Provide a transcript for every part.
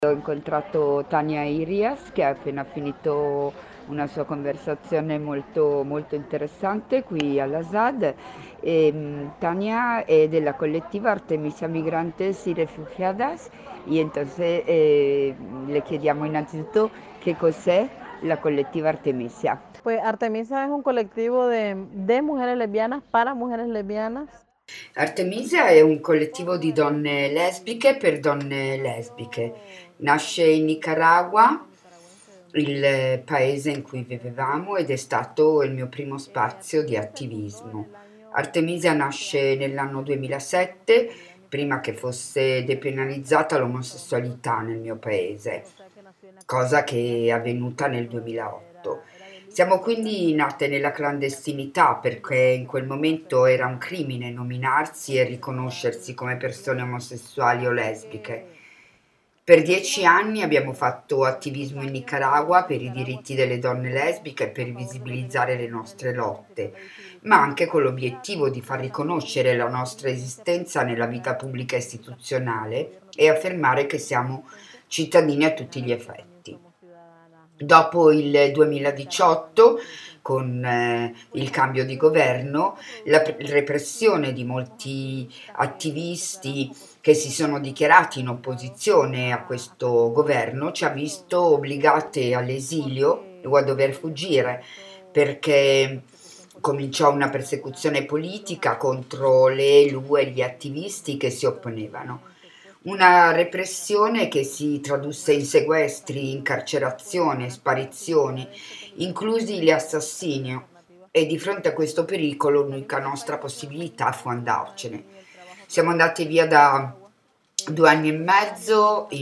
Ho incontrato Tania Irias che ha appena finito una sua conversazione molto, molto interessante qui all'Asad. Tania è della colectiva Artemisia Migrantes y Refugiadas y entonces le chiediamo innanzitutto che cos'è la colectiva Artemisia. Pues Artemisa es un colectivo de mujeres lesbianas para mujeres lesbianas. Artemisia è un collettivo di donne lesbiche per donne lesbiche. Nasce in Nicaragua, il paese in cui vivevamo, ed è stato il mio primo spazio di attivismo. Artemisia nasce nell'anno 2007, prima che fosse depenalizzata l'omosessualità nel mio paese, cosa che è avvenuta nel 2008. Siamo quindi nate nella clandestinità perché in quel momento era un crimine nominarsi e riconoscersi come persone omosessuali o lesbiche. Per 10 anni abbiamo fatto attivismo in Nicaragua per i diritti delle donne lesbiche e per visibilizzare le nostre lotte, ma anche con l'obiettivo di far riconoscere la nostra esistenza nella vita pubblica e istituzionale e affermare che siamo cittadini a tutti gli effetti. Dopo il 2018, con il cambio di governo, la repressione di molti attivisti che si sono dichiarati in opposizione a questo governo ci ha visto obbligate all'esilio o a dover fuggire perché cominciò una persecuzione politica contro le LU e gli attivisti che si opponevano. Una repressione che si tradusse in sequestri, incarcerazione, sparizioni, inclusi gli assassinii, e di fronte a questo pericolo l'unica nostra possibilità fu andarcene. Siamo andati via da 2 anni e mezzo,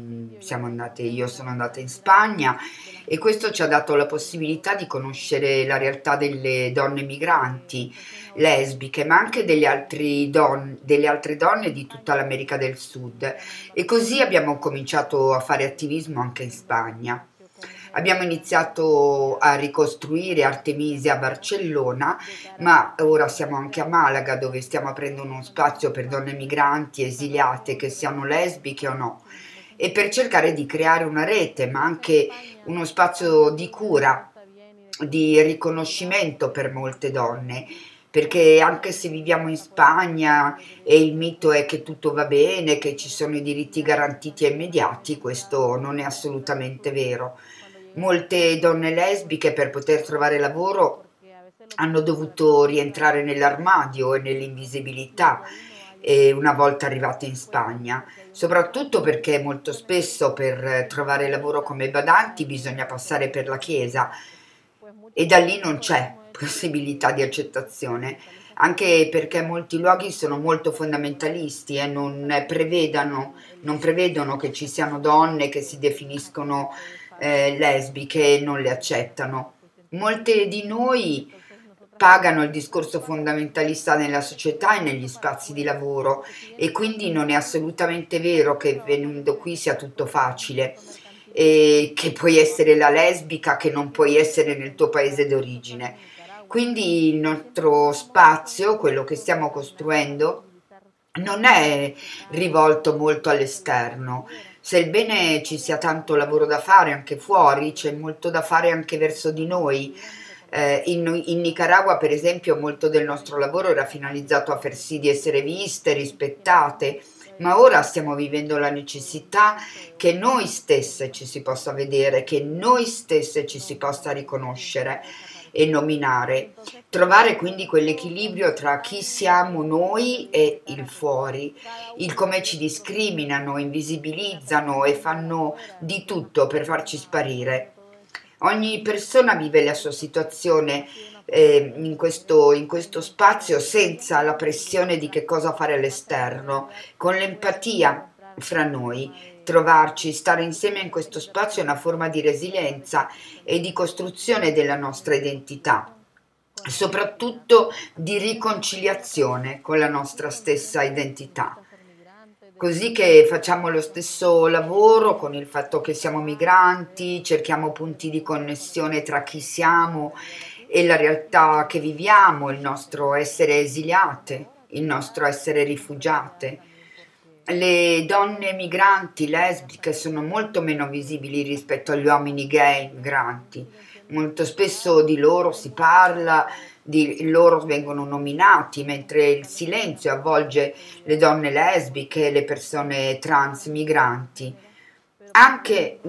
io sono andata in Spagna e questo ci ha dato la possibilità di conoscere la realtà delle donne migranti, lesbiche, ma anche delle altre donne di tutta l'America del Sud. E così abbiamo cominciato a fare attivismo anche in Spagna. Abbiamo iniziato a ricostruire Artemisia a Barcellona, ma ora siamo anche a Malaga, dove stiamo aprendo uno spazio per donne migranti esiliate, che siano lesbiche o no, e per cercare di creare una rete, ma anche uno spazio di cura, di riconoscimento per molte donne, perché anche se viviamo in Spagna e il mito è che tutto va bene, che ci sono i diritti garantiti e immediati, questo non è assolutamente vero. Molte donne lesbiche per poter trovare lavoro hanno dovuto rientrare nell'armadio e nell'invisibilità una volta arrivate in Spagna, soprattutto perché molto spesso per trovare lavoro come badanti bisogna passare per la chiesa e da lì non c'è possibilità di accettazione, anche perché molti luoghi sono molto fondamentalisti e non prevedono che ci siano donne che si definiscono lesbiche e non le accettano. Molte di noi pagano il discorso fondamentalista nella società e negli spazi di lavoro e quindi non è assolutamente vero che venendo qui sia tutto facile e che puoi essere la lesbica che non puoi essere nel tuo paese d'origine. Quindi il nostro spazio, quello che stiamo costruendo, non è rivolto molto all'esterno. Sebbene ci sia tanto lavoro da fare anche fuori, c'è molto da fare anche verso di noi. In Nicaragua, per esempio, molto del nostro lavoro era finalizzato a far sì di essere viste, rispettate, ma ora stiamo vivendo la necessità che noi stesse ci si possa vedere, che noi stesse ci si possa riconoscere e nominare. Trovare quindi quell'equilibrio tra chi siamo noi e il fuori, il come ci discriminano, invisibilizzano e fanno di tutto per farci sparire. Ogni persona vive la sua situazione in questo spazio senza la pressione di che cosa fare all'esterno, con l'empatia fra noi. Trovarci, stare insieme in questo spazio è una forma di resilienza e di costruzione della nostra identità, soprattutto di riconciliazione con la nostra stessa identità. Così che facciamo lo stesso lavoro con il fatto che siamo migranti, cerchiamo punti di connessione tra chi siamo e la realtà che viviamo, il nostro essere esiliate, il nostro essere rifugiate. le donne migranti lesbiche sono molto meno visibili rispetto agli uomini gay migranti. Molto spesso di loro si parla, di loro vengono nominati, mentre il silenzio avvolge le donne lesbiche e le persone trans migranti. Anche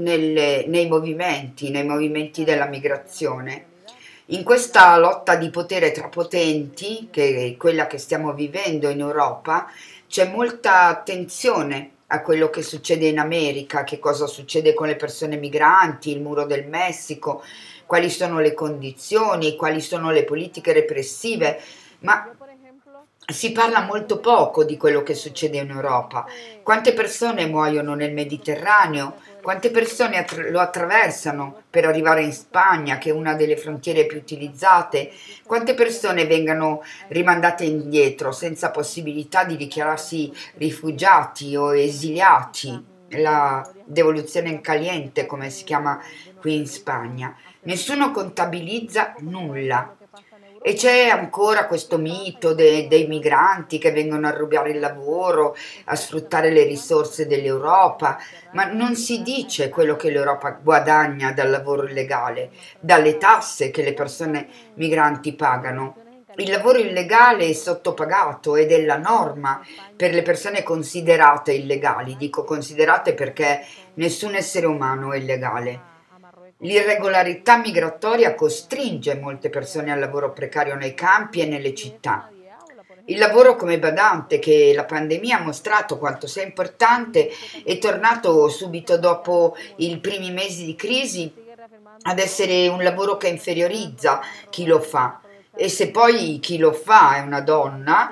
nei movimenti della migrazione. In questa lotta di potere tra potenti, che è quella che stiamo vivendo in Europa, c'è molta attenzione a quello che succede in America, che cosa succede con le persone migranti, il muro del Messico, quali sono le condizioni, quali sono le politiche repressive, ma si parla molto poco di quello che succede in Europa. Quante persone muoiono nel Mediterraneo? Quante persone lo attraversano per arrivare in Spagna, che è una delle frontiere più utilizzate? Quante persone vengono rimandate indietro senza possibilità di dichiararsi rifugiati o esiliati? La devoluzione in caliente, come si chiama qui in Spagna. Nessuno contabilizza nulla. E c'è ancora questo mito dei migranti che vengono a rubare il lavoro, a sfruttare le risorse dell'Europa, ma non si dice quello che l'Europa guadagna dal lavoro illegale, dalle tasse che le persone migranti pagano. Il lavoro illegale è sottopagato ed è la norma per le persone considerate illegali. Dico considerate perché nessun essere umano è illegale. L'irregolarità migratoria costringe molte persone al lavoro precario nei campi e nelle città. Il lavoro come badante, che la pandemia ha mostrato quanto sia importante, è tornato subito dopo i primi mesi di crisi ad essere un lavoro che inferiorizza chi lo fa. E se poi chi lo fa è una donna,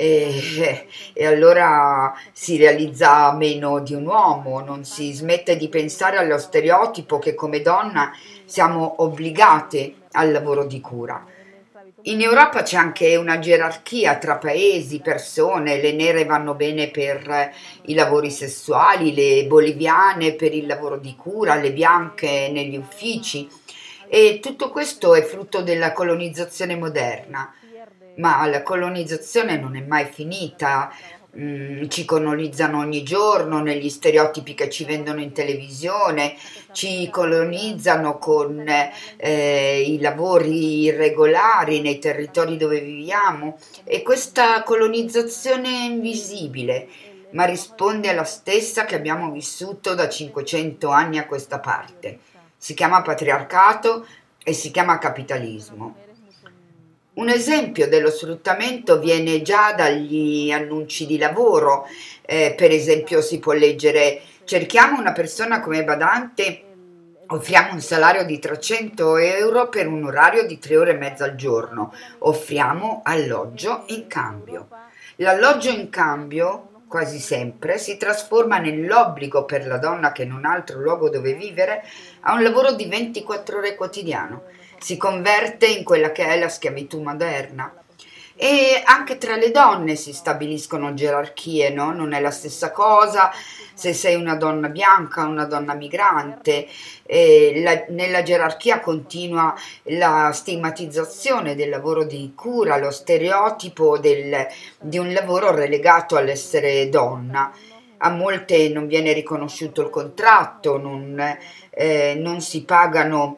e allora si realizza meno di un uomo, non si smette di pensare allo stereotipo che come donna siamo obbligate al lavoro di cura. In Europa c'è anche una gerarchia tra paesi, persone, le nere vanno bene per i lavori sessuali, le boliviane per il lavoro di cura, le bianche negli uffici. E tutto questo è frutto della colonizzazione moderna, ma la colonizzazione non è mai finita. Ci colonizzano ogni giorno negli stereotipi che ci vendono in televisione, ci colonizzano con i lavori irregolari nei territori dove viviamo e questa colonizzazione è invisibile, ma risponde alla stessa che abbiamo vissuto da 500 anni a questa parte. Si chiama patriarcato e si chiama capitalismo. Un esempio dello sfruttamento viene già dagli annunci di lavoro, per esempio si può leggere: cerchiamo una persona come badante, offriamo un salario di 300 euro per un orario di 3 ore e mezza al giorno, offriamo alloggio in cambio. L'alloggio in cambio quasi sempre si trasforma nell'obbligo per la donna che non ha altro luogo dove vivere a un lavoro di 24 ore quotidiano. Si converte in quella che è la schiavitù moderna. E anche tra le donne si stabiliscono gerarchie, no? Non è la stessa cosa se sei una donna bianca o una donna migrante. Nella gerarchia continua la stigmatizzazione del lavoro di cura, lo stereotipo di un lavoro relegato all'essere donna. A molte non viene riconosciuto il contratto, non si pagano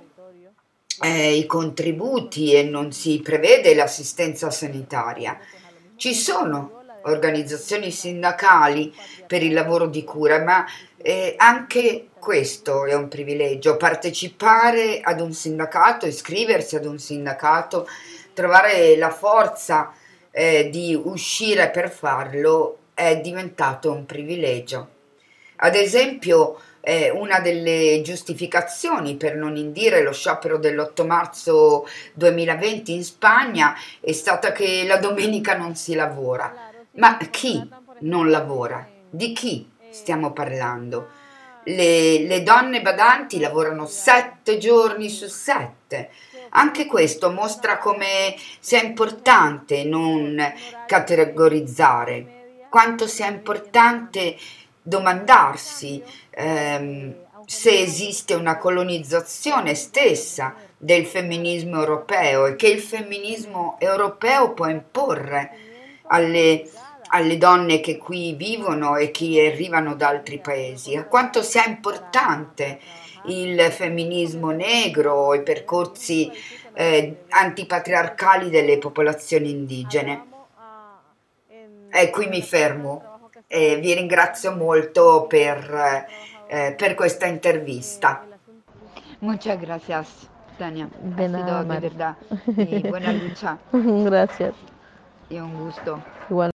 i contributi e non si prevede l'assistenza sanitaria. Ci sono organizzazioni sindacali per il lavoro di cura, ma anche questo è un privilegio: partecipare ad un sindacato, iscriversi ad un sindacato, trovare la forza di uscire per farlo è diventato un privilegio. Ad esempio, una delle giustificazioni per non indire lo sciopero dell'8 marzo 2020 in Spagna è stata che la domenica non si lavora. Ma chi non lavora? Di chi stiamo parlando? Le donne badanti lavorano 7 giorni su 7. Anche questo mostra come sia importante non categorizzare, quanto sia importante domandarsi se esiste una colonizzazione stessa del femminismo europeo e che il femminismo europeo può imporre alle donne che qui vivono e che arrivano da altri paesi, a quanto sia importante il femminismo negro, i percorsi antipatriarcali delle popolazioni indigene. E qui mi fermo. Vi ringrazio molto per questa intervista. Muchas gracias, Tania. Ha De nada, sido de Mari. verdad y buena lucha Gracias. y un gusto. Igual.